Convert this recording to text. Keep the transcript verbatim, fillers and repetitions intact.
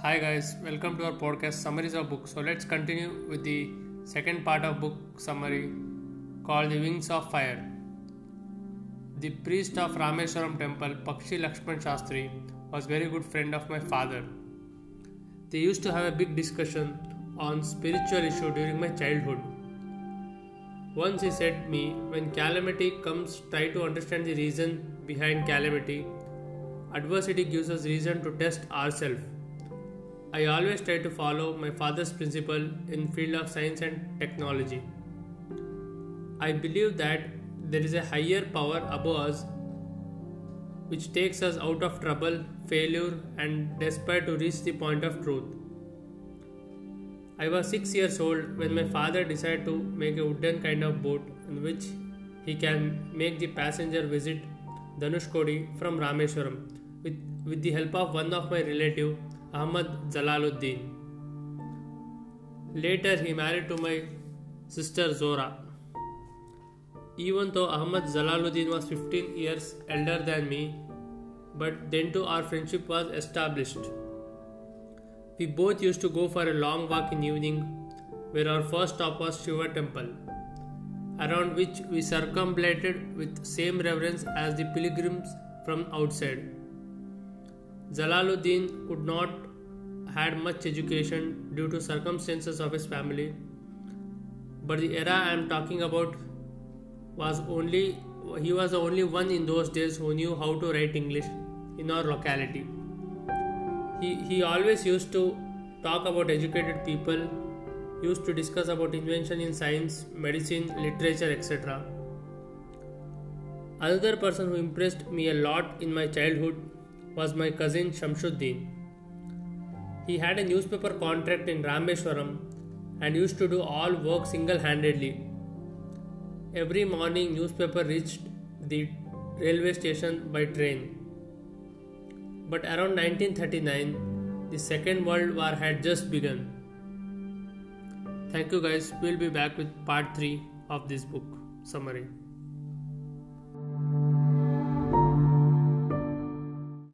Hi guys, welcome to our podcast Summaries of Books. So let's continue with the second part of book summary called The Wings of Fire. The priest of Rameswaram temple, Pakshi Lakshman Shastri, was very good friend of my father. They used to have a big discussion on spiritual issue during my childhood. Once he said me, when calamity comes, try to understand the reason behind calamity. Adversity gives us reason to test ourselves. I always try to follow my father's principle in field of science and technology. I believe that there is a higher power above us which takes us out of trouble, failure and despair to reach the point of truth. I was six years old when my father decided to make a wooden kind of boat in which he can make the passenger visit Dhanushkodi from Rameswaram with, with the help of one of my relatives, Ahmad Jalaluddin. Later he married to my sister Zora. Even though Ahmad Jalaluddin was fifteen years elder than me, but then too our friendship was established. We both used to go for a long walk in evening where our first stop was Shiva temple, around which we circumambulated with same reverence as the pilgrims from outside. Jalaluddin could not had much education due to circumstances of his family, but the era I am talking about was only he was the only one in those days who knew how to write English in our locality. He, he always used to talk about educated people, used to discuss about invention in science, medicine, literature, et cetera. Another person who impressed me a lot in my childhood was my cousin Shamsuddin. He had a newspaper contract in Rameswaram and used to do all work single-handedly. Every morning newspaper reached the railway station by train. But around nineteen thirty-nine, the Second World War had just begun. Thank you guys. We'll be back with part three of this book summary.